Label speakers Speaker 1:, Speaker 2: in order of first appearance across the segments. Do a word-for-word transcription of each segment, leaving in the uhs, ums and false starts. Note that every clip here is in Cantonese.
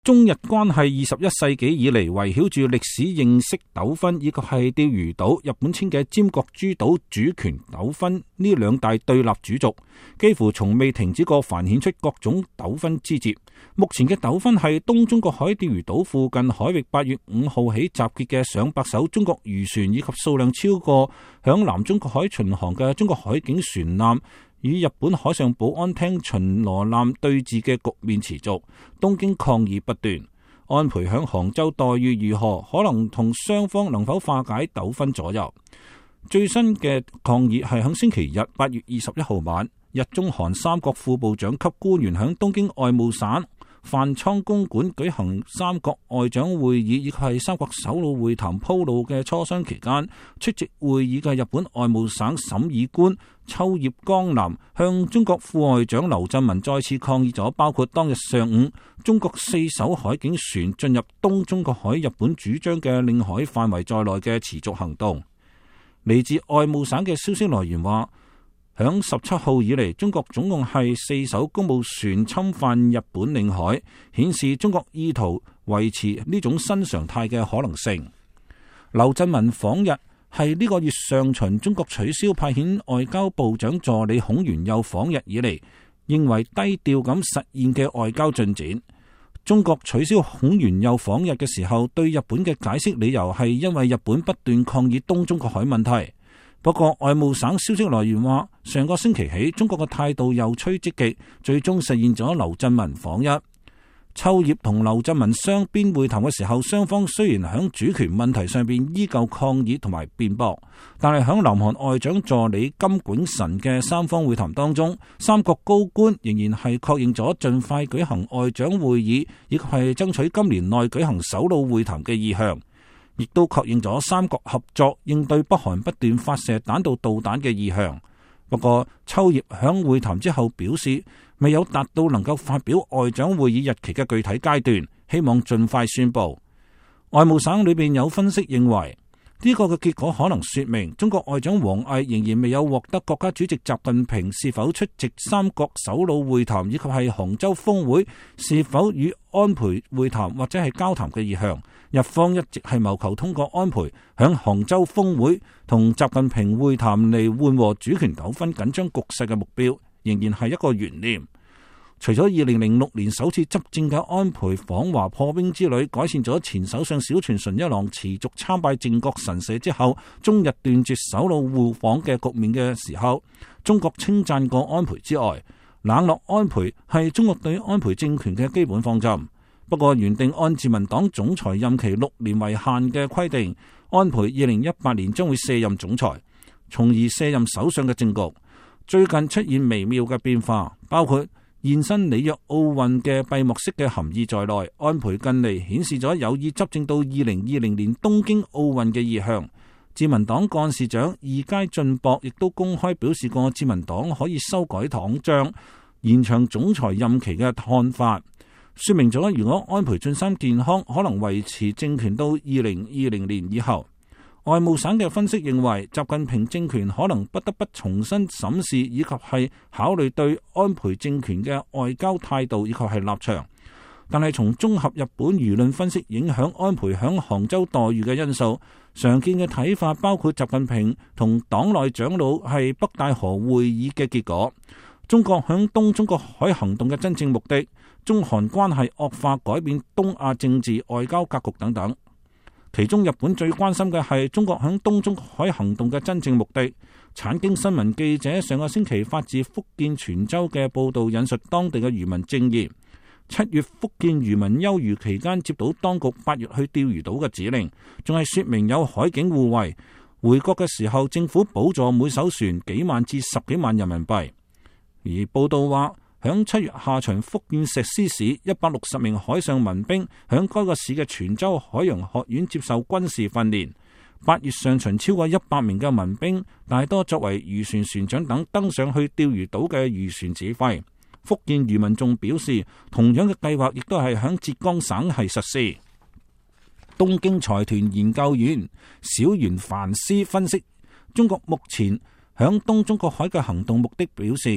Speaker 1: 中日關係二十一世紀以嚟，圍繞住歷史認識糾紛以及係釣魚島日本稱嘅尖閣諸島主權糾紛呢兩大對立主軸，幾乎從未停止過繁衍出各種糾紛枝節。目前嘅糾紛係東中國海釣魚島附近海域八月五號起集結嘅上百艘中國漁船以及數量超過響南中國海巡航嘅中國海警船艦與日本海上保安廳巡邏艦對峙嘅局面持續，東京抗議不斷。安倍響杭州待遇如何，可能同雙方能否化解糾紛左右。最新嘅抗議係響星期日八月二十一號晚，日中韓三國副部長級官員響東京外務省飯倉公館舉行三國外長會議以及係三國首腦會談鋪路嘅磋商期間，出席會議嘅日本外務省審議官秋葉剛男向中國副外長劉振民再次抗議咗包括當日上午中國四艘海警船進入東中國海日本主張嘅領海範圍在內嘅持續行動。嚟自外務省嘅消息來源話，響十七號以嚟，中國總共係四艘公務船侵犯日本領海，顯示中國意圖維持呢種新常態嘅可能性。劉振民訪日係呢個月上旬中國取消派遣外交部長助理孔元佑訪日以嚟，認為低調咁實現嘅外交進展。中國取消孔元佑訪日嘅時候，對日本嘅解釋理由係因為日本不斷抗議東中國海問題。不過外務省消息來源話，上個星期起，中國嘅態度又趨積極，最終實現咗劉振民訪日。秋葉同劉振民雙邊會談嘅時候，雙方雖然響主權問題上邊依舊抗議同埋辯駁，但係響南韓外長助理金拱辰嘅三方會談當中，三國高官仍然係確認咗盡快舉行外長會議，以及係爭取今年內舉行首腦會談嘅意向。亦都確認咗三國合作應對北韓不斷發射彈道導彈嘅意向。不過秋葉響會談之後表示，未有達到能夠發表外長會議日期嘅具體階段，希望盡快宣布。外務省裏邊有分析認為，呢個嘅結果可能說明中國外長王毅仍然未有獲得國家主席習近平是否出席三國首腦會談以及係杭州峰會是否與安倍會談或者係交談嘅意向。日方一直係謀求通過安倍響杭州峰會同習近平會談嚟緩和主權糾紛緊張局勢嘅目標，仍然係一個懸念。除咗二零零六年首次執政嘅安倍訪華破冰之旅改善咗前首相小泉純一郎持續參拜靖國神社之後中日斷絕首腦互訪嘅局面嘅時候，中國稱讚過安倍之外，冷落安倍係中國對安倍政權嘅基本方針。不過原定按自民黨總裁任期六年為限嘅規定，安倍二零一八年將會卸任總裁，從而卸任首相嘅政局最近出現微妙嘅變化，包括現身里約奧運嘅閉幕式嘅含義在內。安倍近嚟顯示咗有意執政到二零二零年東京奧運嘅意向。自民黨幹事長二階俊博亦都公開表示過，自民黨可以修改黨章，延長總裁任期嘅看法。說明咗如果安倍晉三健康，可能維持政權到二零二零年以後。外務省嘅分析認為，習近平政權可能不得不重新審視以及係考慮對安倍政權嘅外交態度以及係立場。但係從綜合日本輿論分析影響安倍響杭州待遇嘅因素，常見嘅睇法包括習近平同黨內長老係北戴河會議嘅結果，中國響東中國海行動嘅真正目的，中韓關係惡化改變東亞政治外交格局等等。其中日本最關心嘅係中國響東中國海行動嘅真正目的。產經新聞記者上個星期發自福建泉州嘅報道，引述當地嘅漁民證言，七月福建漁民休漁期間接到當局八月去釣魚島嘅指令，仲係說明有海警護衛。回國嘅時候，政府補助每艘船幾萬至十幾萬人民幣。而報道話，響七月下旬，福建石獅市一百六十名海上民兵響該個市嘅泉州海洋學院接受軍事訓練。八月上旬，超過一百名嘅民兵，大多作為漁船船長等，登上去釣魚島嘅漁船指揮。福建漁民仲表示，同樣嘅計劃亦都係響浙江省係實施。東京財團研究院小原凡斯分析中國目前響東中國海嘅行動目的，表示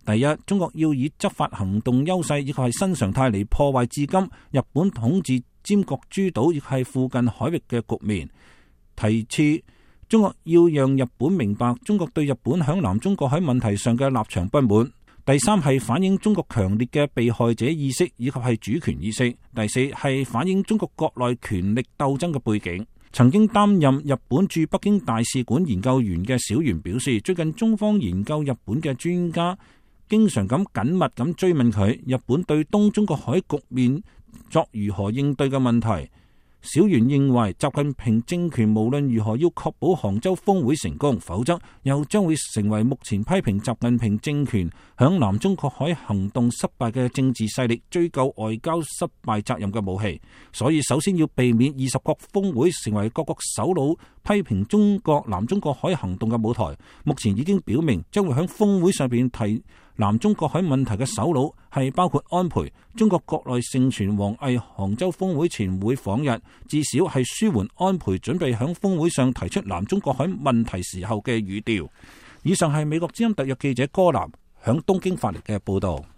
Speaker 1: 第一，中國要以執法行動優勢以及係新常態嚟破壞至今日本統治尖閣諸島亦係附近海域嘅局面。其次，中國要讓日本明白中國對日本響南中國海問題上嘅立場不滿。第三係反映中國強烈嘅被害者意識以及係主權意識。第四係反映中國國內權力鬥爭嘅背景。曾經擔任日本駐北京大使館研究員嘅小原表示，最近中方研究日本嘅專家經常咁緊密咁追問佢日本對東中國海局面作如何應對嘅問題。小原認為習近平政權無論如何要確保杭州峰會成功，否則又將會成為目前批評習近平政權響南中國海行動失敗嘅政治勢力追究外交失敗責任嘅武器。所以首先要避免二十國峰會成為各國首腦批評中國南中國海行動嘅舞台。目前已經表明將會響峰會上邊提南中國海問題嘅首腦係包括安倍。中國國內盛傳王毅杭州峰會前會訪日，至少係舒緩安倍準備響峰會上提出南中國海問題時候嘅語調。以上係美國之音特約記者柯南響東京發嚟嘅報道。